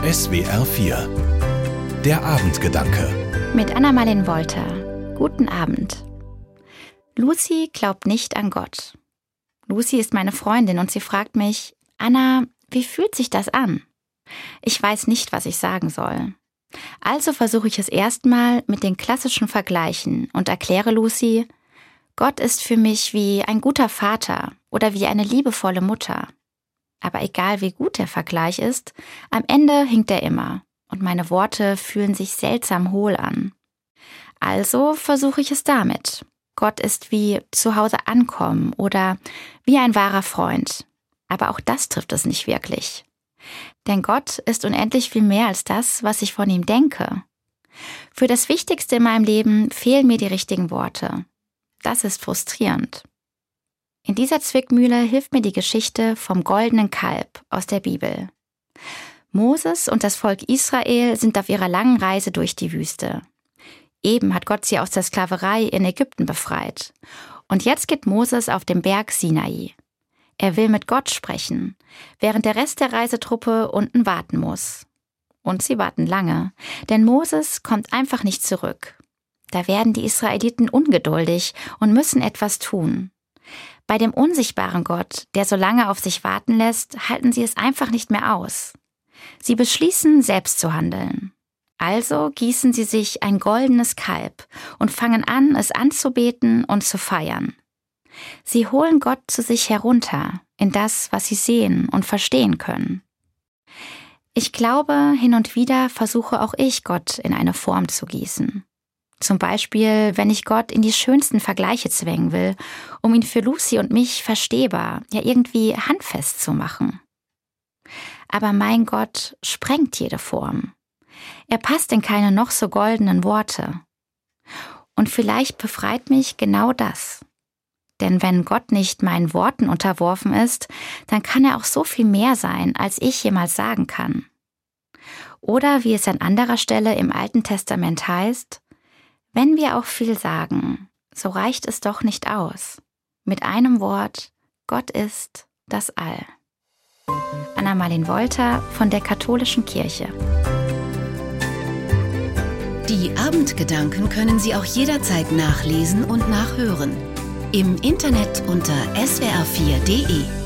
SWR 4 Der Abendgedanke Mit Anna-Marleen Wolter. Guten Abend. Lucy glaubt nicht an Gott. Lucy ist meine Freundin und sie fragt mich, Anna, wie fühlt sich das an? Ich weiß nicht, was ich sagen soll. Also versuche ich es erstmal mit den klassischen Vergleichen und erkläre Lucy, Gott ist für mich wie ein guter Vater oder wie eine liebevolle Mutter. Aber egal wie gut der Vergleich ist, am Ende hinkt er immer und meine Worte fühlen sich seltsam hohl an. Also versuche ich es damit. Gott ist wie zu Hause ankommen oder wie ein wahrer Freund. Aber auch das trifft es nicht wirklich. Denn Gott ist unendlich viel mehr als das, was ich von ihm denke. Für das Wichtigste in meinem Leben fehlen mir die richtigen Worte. Das ist frustrierend. In dieser Zwickmühle hilft mir die Geschichte vom goldenen Kalb aus der Bibel. Moses und das Volk Israel sind auf ihrer langen Reise durch die Wüste. Eben hat Gott sie aus der Sklaverei in Ägypten befreit. Und jetzt geht Moses auf den Berg Sinai. Er will mit Gott sprechen, während der Rest der Reisetruppe unten warten muss. Und sie warten lange, denn Moses kommt einfach nicht zurück. Da werden die Israeliten ungeduldig und müssen etwas tun. Bei dem unsichtbaren Gott, der so lange auf sich warten lässt, halten sie es einfach nicht mehr aus. Sie beschließen, selbst zu handeln. Also gießen sie sich ein goldenes Kalb und fangen an, es anzubeten und zu feiern. Sie holen Gott zu sich herunter, in das, was sie sehen und verstehen können. Ich glaube, hin und wieder versuche auch ich, Gott in eine Form zu gießen. Zum Beispiel, wenn ich Gott in die schönsten Vergleiche zwängen will, um ihn für Lucy und mich verstehbar, ja irgendwie handfest zu machen. Aber mein Gott sprengt jede Form. Er passt in keine noch so goldenen Worte. Und vielleicht befreit mich genau das. Denn wenn Gott nicht meinen Worten unterworfen ist, dann kann er auch so viel mehr sein, als ich jemals sagen kann. Oder wie es an anderer Stelle im Alten Testament heißt, wenn wir auch viel sagen, so reicht es doch nicht aus. Mit einem Wort, Gott ist das All. Anna-Marleen Wolter von der Katholischen Kirche. Die Abendgedanken können Sie auch jederzeit nachlesen und nachhören. Im Internet unter swr4.de.